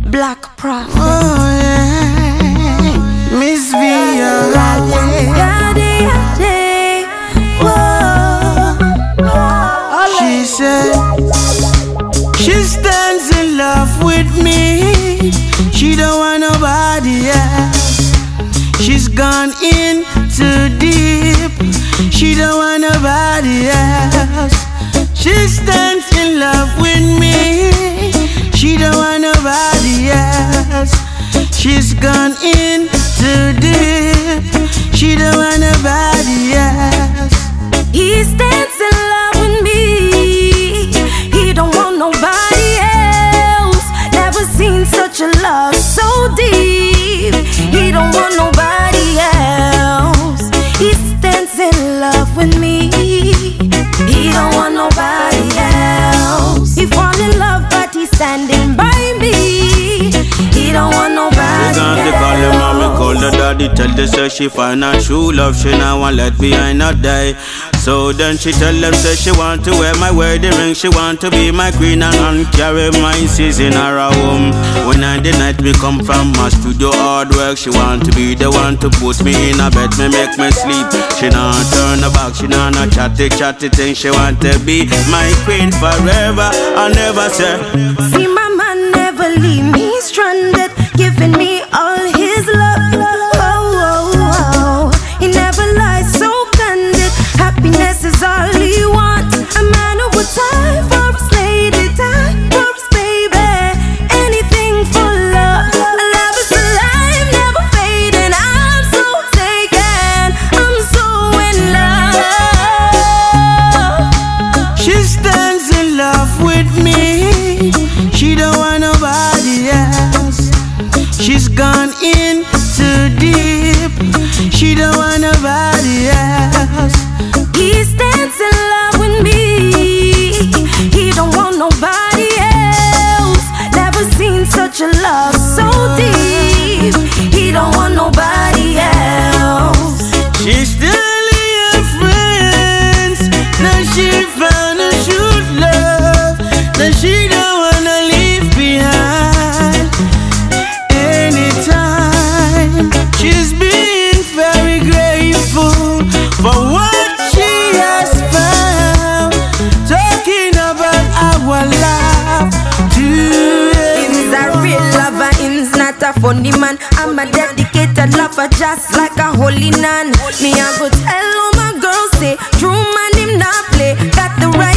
Black Prophet. Oh yeah, Miss Via. She said she stands in love with me. She don't want nobody else. She's gone in too deep. She don't want nobody else. She stands in love with me. She don't want nobody else. She's gone in too deep. She don't want nobody else. He stands in love with me. He don't want nobody else. Never seen such a love so deep. He don't want nobody else. He stands in love with me. He don't want nobody else. He fall in love but he's standing by me. He don't want nobody else. They call her mommy, call her daddy. Tell her say she find her true love. She now want let behind her die. So then she tell them say she want to wear my wedding ring. She want to be my queen and carry my sis in her home. When I the night me come from my studio hard work, she want to be the one to put me in a bed, me make me sleep. She not turn her back, she not no chatty thing. She want to be my queen forever. I never say. See my man never leave me stranded, giving me all his love. Oh. He never lies, so candid. Happiness is all he wants. A man who would die for his lady, die for his baby. Anything for love. Love is alive, never fading. I'm so taken, I'm so in love. She stands in love with me. She don't want nobody else. She's gone in too deep. She don't want nobody else. He stands in love with me. He don't want nobody else. Never seen such a love so deep. He don't want nobody else. She still her friends. Now she found a true love that she don't wanna leave behind. Anytime she's being very grateful for what she has found. Talking about our love today. He's a real lover, he's not a funny man. I'm a dedicated lover, just like a holy nun. Me I go tell all my girls say, true man him not play. Got the right